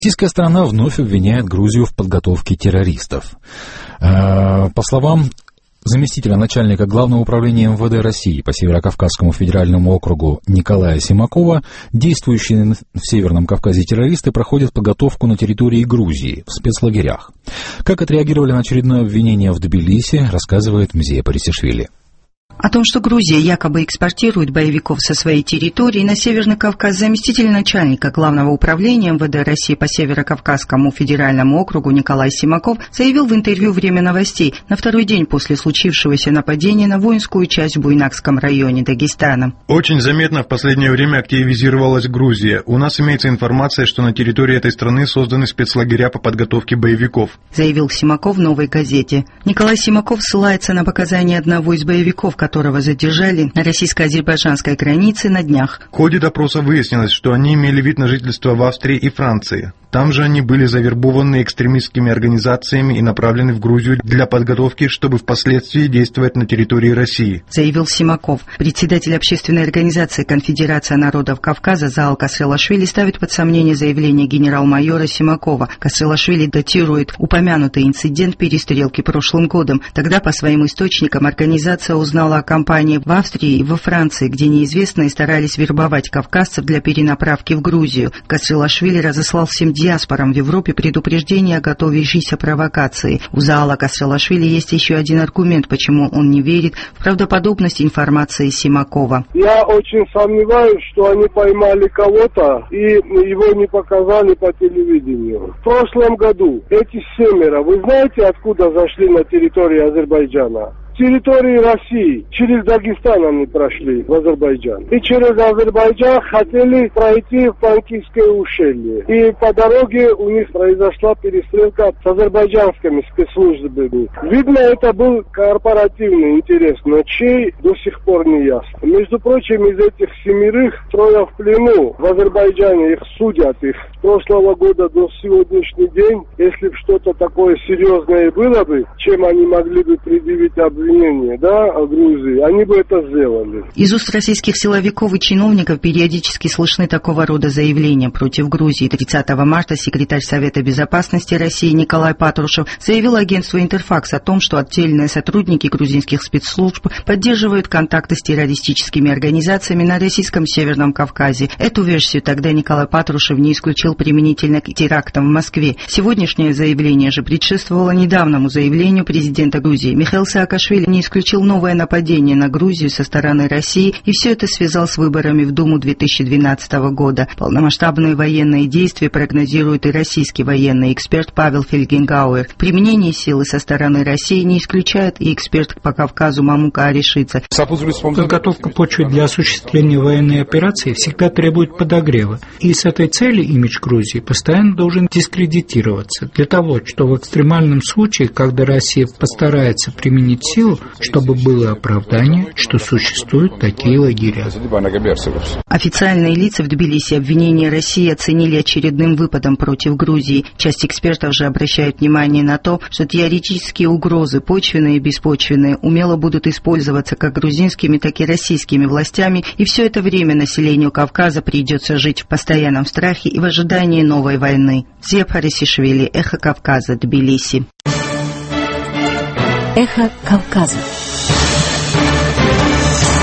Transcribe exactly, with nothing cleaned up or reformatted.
Российская сторона вновь обвиняет Грузию в подготовке террористов. По словам заместителя начальника Главного управления эм вэ дэ России по Северокавказскому федеральному округу Николая Симакова, действующие в Северном Кавказе террористы проходят подготовку на территории Грузии, в спецлагерях. Как отреагировали на очередное обвинение в Тбилиси, рассказывает Мзея Парисишвили. О том, что Грузия якобы экспортирует боевиков со своей территории на Северный Кавказ, заместитель начальника Главного управления эм вэ дэ России по Северокавказскому федеральному округу Николай Симаков заявил в интервью «Время новостей» на второй день после случившегося нападения на воинскую часть в Буйнакском районе Дагестана. Очень заметно в последнее время активизировалась Грузия. У нас имеется информация, что на территории этой страны созданы спецлагеря по подготовке боевиков, заявил Симаков в «Новой газете». Николай Симаков ссылается на показания одного из боевиков, которого задержали на российско-азербайджанской границе на днях. В ходе допроса выяснилось, что они имели вид на жительство в Австрии и Франции. Там же они были завербованы экстремистскими организациями и направлены в Грузию для подготовки, чтобы впоследствии действовать на территории России, заявил Симаков. Председатель общественной организации «Конфедерация народов Кавказа» Заал Касрилашвили ставит под сомнение заявление генерал-майора Симакова. Касрилашвили датирует упомянутый инцидент перестрелки прошлым годом. Тогда, по своим источникам, организация узнала о кампании в Австрии и во Франции, где неизвестные старались вербовать кавказцев для перенаправки в Грузию. Касрилашвили разослал всем диаспорам в Европе предупреждение о готовящейся провокации. У Заала Касрилашвили есть еще один аргумент, почему он не верит в правдоподобность информации Симакова. Я очень сомневаюсь, что они поймали кого-то и его не показали по телевидению. В прошлом году эти семеро, вы знаете, откуда зашли на территорию Азербайджана? Территории России. Через Дагестан они прошли в Азербайджан. И через Азербайджан хотели пройти в Панкийское ущелье. И по дороге у них произошла перестрелка с азербайджанскими спецслужбами. Видно, это был корпоративный интерес, но чей до сих пор не ясно. Между прочим, из этих семерых трое в плену в Азербайджане, их судят их с прошлого года до сегодняшний день. Если бы что-то такое серьезное было бы, чем они могли бы предъявить обвинение, да, о Грузии, они бы это сделали. Из уст российских силовиков и чиновников периодически слышны такого рода заявления против Грузии. тридцатого марта секретарь Совета Безопасности России Николай Патрушев заявил агентству «Интерфакс» о том, что отдельные сотрудники грузинских спецслужб поддерживают контакты с террористическими организациями на российском Северном Кавказе. Эту версию тогда Николай Патрушев не исключил применительно к терактам в Москве. Сегодняшнее заявление же предшествовало недавнему заявлению президента Грузии. Михаил Саакашвили не исключил новое нападение на Грузию со стороны России, и все это связал с выборами в Думу две тысячи двенадцатого года. Полномасштабные военные действия прогнозирует и российский военный эксперт Павел Фельгенгауэр. Применение силы со стороны России не исключает и эксперт по Кавказу Мамука Аришидзе. Подготовка почвы для осуществления военной операции всегда требует подогрева, и с этой целью имидж Грузии постоянно должен дискредитироваться. Для того, что в экстремальном случае, когда Россия постарается применить силу, чтобы было оправдание, что существуют такие лагеря. Официальные лица в Тбилиси обвинения России оценили очередным выпадом против Грузии. Часть экспертов же обращают внимание на то, что теоретические угрозы, почвенные и беспочвенные, умело будут использоваться как грузинскими, так и российскими властями, и все это время населению Кавказа придется жить в постоянном страхе и в ожидании новой войны. Мзея Парисишвили, Эхо Кавказа, Тбилиси. Эхо Кавказа.